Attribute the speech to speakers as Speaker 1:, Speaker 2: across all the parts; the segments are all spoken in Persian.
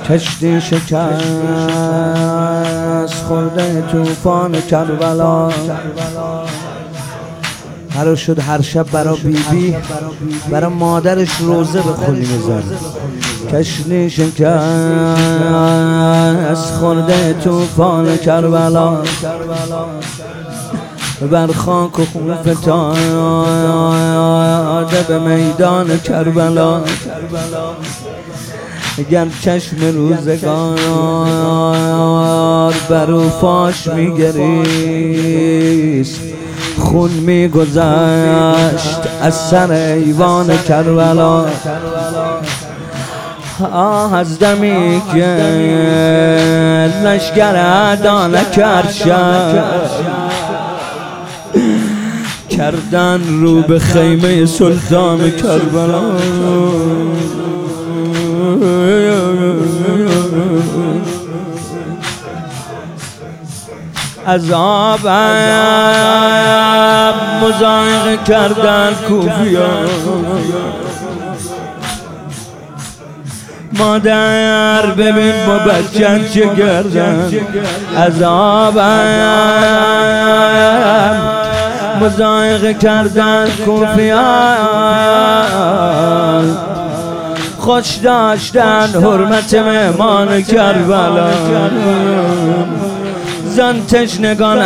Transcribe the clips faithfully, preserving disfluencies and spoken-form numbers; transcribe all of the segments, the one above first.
Speaker 1: کشتی شکست خورده طوفان کربلا. قرار شد هر شب برا بی بی برا مادرش روزه بخونی بزن. کشتی شکست خورده طوفان کربلا، بر خاک و خون فتاده به میدان کربلا. گر چشم روزگار بر او فاش میگریست، خون میگذشت از سر ایوان کربلا. آه از دمی که لشگر اعدا نکرد شد، کردن رو به خیمه سلطان کربلا. عذاب مضایقه کردن کوفیان، مادر ببین با بچن چه گردن. عذاب مضایقه کردن کوفیان، خوش داشتن حرمت مهمان کربلا. زن تشنگان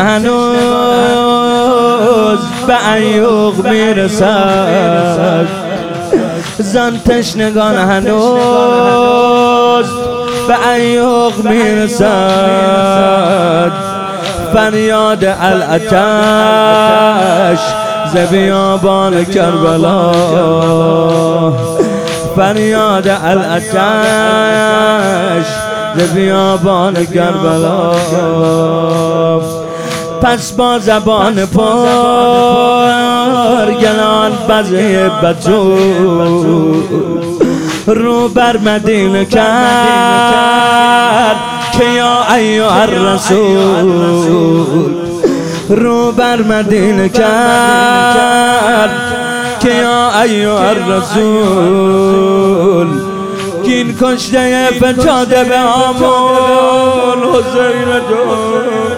Speaker 1: هنوز به ایوغ میرسد، زن تشنگان هنوز به ایوغ میرسد. فریاد العطش ز بیابان کربلا، فریاد العطش ز بیابان کربلا. پس با زبان پر گلان بزه بطور رو بر مدینه کرد که یا ایها الرسول، رو بر مدینه کرد که یا ایها الرسول. کین کشته فتاده به آمون حسین جون،